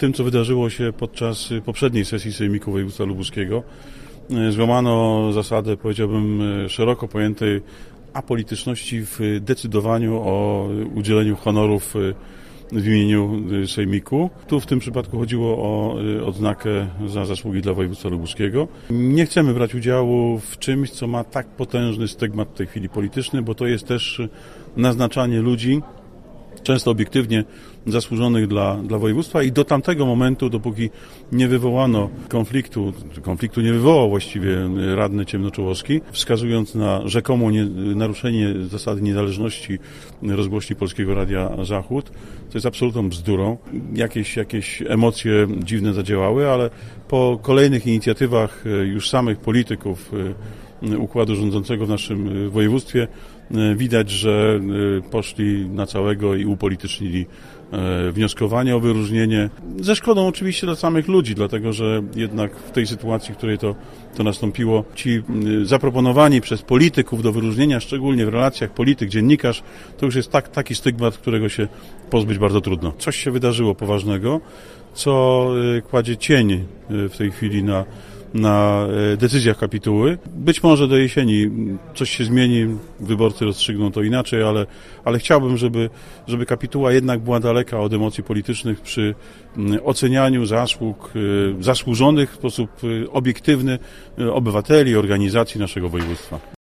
tym, co wydarzyło się podczas poprzedniej sesji Sejmiku Województwa Lubuskiego. Złamano zasadę, powiedziałbym, szeroko pojętej apolityczności w decydowaniu o udzieleniu honorów w imieniu Sejmiku. Tu w tym przypadku chodziło o odznakę za zasługi dla województwa lubuskiego. Nie chcemy brać udziału w czymś, co ma tak potężny stygmat w tej chwili polityczny, bo to jest też naznaczanie ludzi, często obiektywnie zasłużonych dla województwa i do tamtego momentu, dopóki nie wywołano konfliktu nie wywołał właściwie radny Ciemnoczołowski, wskazując na rzekomo naruszenie zasady niezależności rozgłośni Polskiego Radia Zachód, co jest absolutną bzdurą. Jakieś emocje dziwne zadziałały, ale po kolejnych inicjatywach już samych polityków układu rządzącego w naszym województwie widać, że poszli na całego i upolitycznili wnioskowanie o wyróżnienie, ze szkodą oczywiście dla samych ludzi, dlatego że jednak w tej sytuacji, w której to nastąpiło, ci zaproponowani przez polityków do wyróżnienia, szczególnie w relacjach polityk-dziennikarz, to już jest taki stygmat, którego się pozbyć bardzo trudno. Coś się wydarzyło poważnego, co kładzie cień w tej chwili na decyzjach kapituły. Być może do jesieni coś się zmieni, wyborcy rozstrzygną to inaczej, ale chciałbym, żeby kapituła jednak była daleka od emocji politycznych przy ocenianiu zasług zasłużonych w sposób obiektywny obywateli, organizacji naszego województwa.